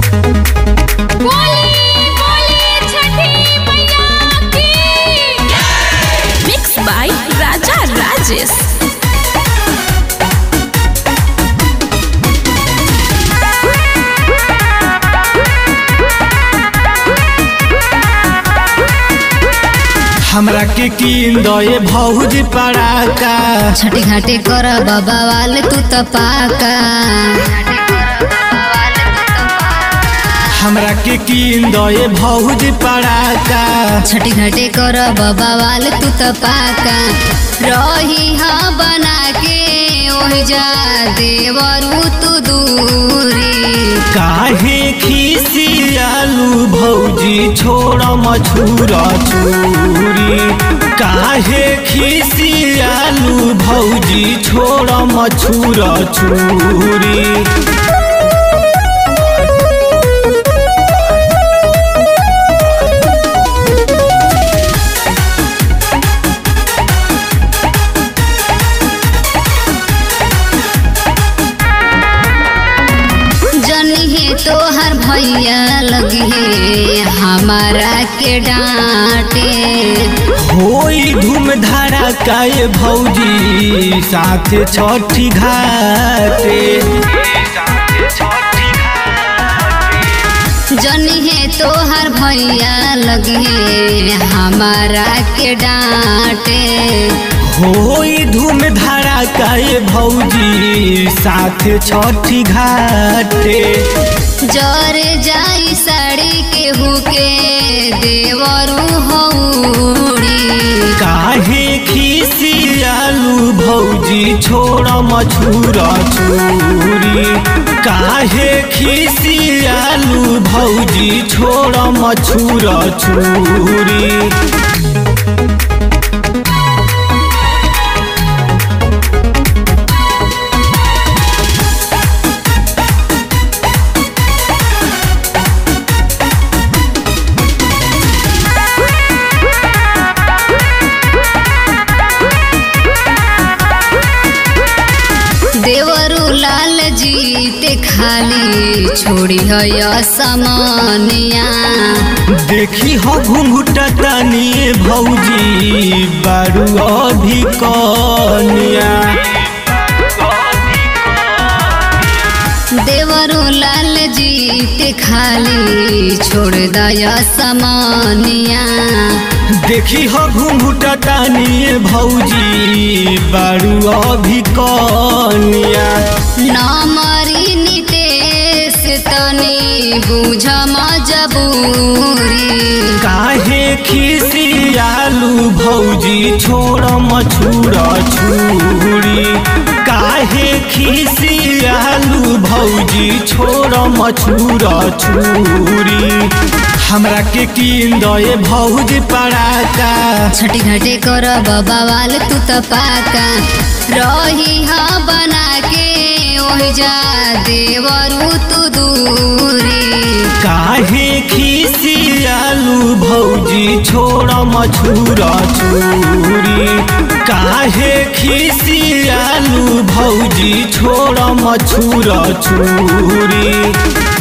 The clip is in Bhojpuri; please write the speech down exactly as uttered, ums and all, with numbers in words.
हमरा के कीन दे भौजी पड़ाका छठी घाटे कर बाबा वाले तू तो पाका। हमरा के कीन दे भौजी पड़ाका छठी घाटे कर बाबा वाले तू तो पाका। रही हाँ बना के ओहि जा देवरू तू दूरी। काहे खिसियालू भौजी छोड़ मछुरा चूरी। काहे खिसियालू भौजी छोड़ मछुरा चूरी। तोहर भैया लगे हमारा के डांटे। होई धूम धारा काए भौजी साथ छठी घाटे। जनी है तोहर भैया लगे हमारा के डांटे। होई धूम धारा काए भौजी साथ छठी घाटे। जरे जाई साड़ी के हुके देवरू हौड़ी। काहे खिसियालू भौजी छोड़ मछुरा चूरी। काहे खिसियालू भौजी छोड़ मछुरा चूरी। देवरू लाल जीते खाली छोड़ी है समनिया। देखी हो घुंघुटा तनिए भौजी बारू अभी कनिया। देवरू लाल जीते खाली छोड़ दया समनिया। देखी हो घुंघुटा तनिए भौजी बारू अभी कनिया। नामरी नितेश तनी बुझ मजबूरी। काहे खिसियालू भौजी छोड़ मछुरा छूरी। काहे खिसियालू भौजी छोड़ मछुरा छूरी। हमरा के कीन दे भौजी पड़ाका छठी घाटे कर बाबा वाले तू तो पाका। रही हाँ बना के ओहि जा देवरू तू दूरी। काहे खिसियालू भौजी छोड़ मछुरा चूरी। काहे खिसियालू भौजी छोड़ मछुरा चूरी।